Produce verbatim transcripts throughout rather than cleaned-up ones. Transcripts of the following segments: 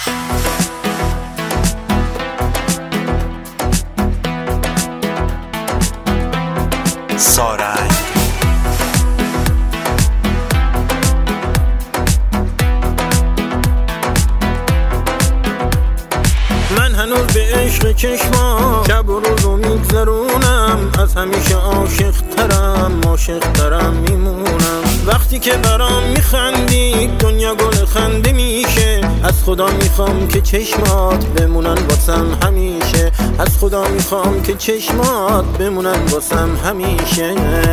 سارنگ من هنوز به عشق چشما شب و روزو میگذرونم، از همیشه عاشق ترم عاشق ترم میمونم. وقتی که برام میخندی دنیا گل خنده میشه، از خدا میخوام که چشمات بمونن واسم همیشه، از خدا میخوام که چشمات بمونن واسم همیشه.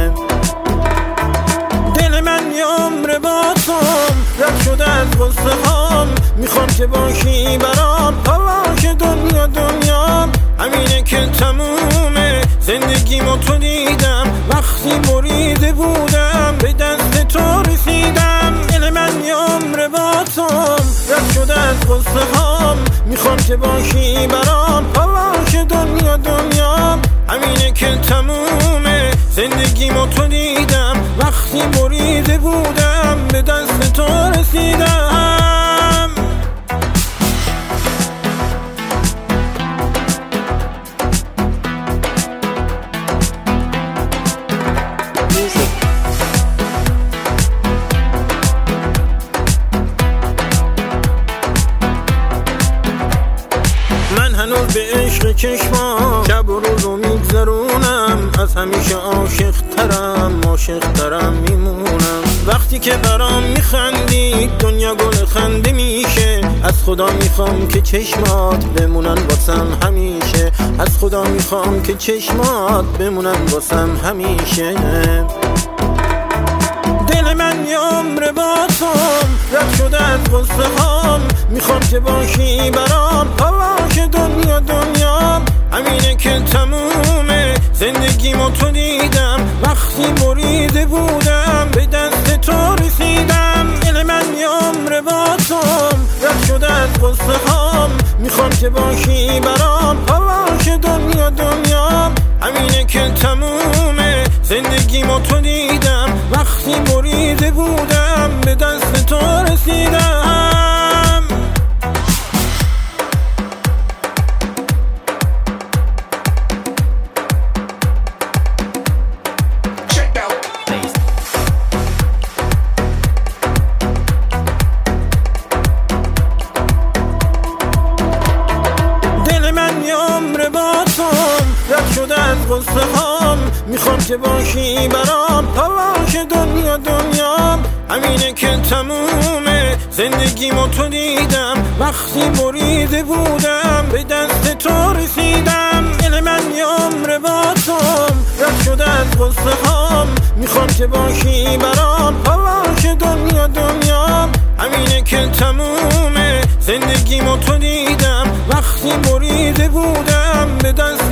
دل من یه عمر با توم رد شده از غصه هام، میخوام که باشی برام هواش دنیا دنیا. همینه که تمومه زندگیمو تو دیدم، وقتی بریده بودم به دست تو رسیدم. دل من یه عمر با توم رد شده از غصه هام، میخوام که باشی برام هواش دنیا دنیا. همینه که تمومه زندگیمو تو دیدم، وقتی بریده بودم به دست تو رسیدم. من هنوز به عشق چشما شب و روزو میگذرونم، از همیشه عاشق ترم عاشق ترم میمونم. وقتی که برام میخندی دنیا گل خنده میشه، از خدا میخوام که چشمات بمونن واسم همیشه، از خدا میخوام که چشمات بمونن واسم همیشه. دل من یه عمر با توم رد شده از غصه هام، میخوام که باشی برام هواش دنیا دنیا. همینه که تمومه زندگیمو تو دیدم، وقتی بریده بودم به دست تو رسیدم. دل من یه عمر با توم رد شده از غصه هام، میخوام که باشی برام هواش دنیا دنیا. همینه که تمومه زندگیمو تو دیدم، وقتی بریده بودم به دست تو رسیدم. دل من یه عمر با توم رد شده از غصه هام، میخوام که باشی برام هواش دنیا دنیا. همینه که تمومه زندگیمو تو دیدم، وقتی بریده بودم به دست تو رسیدم. دل من یه عمر با توم رد شده از غصه هام، میخوام که باشی برام هواش دنیا دنیا. همینه که تمومه زندگیمو تو دیدم، وقتی بریده بودم به دست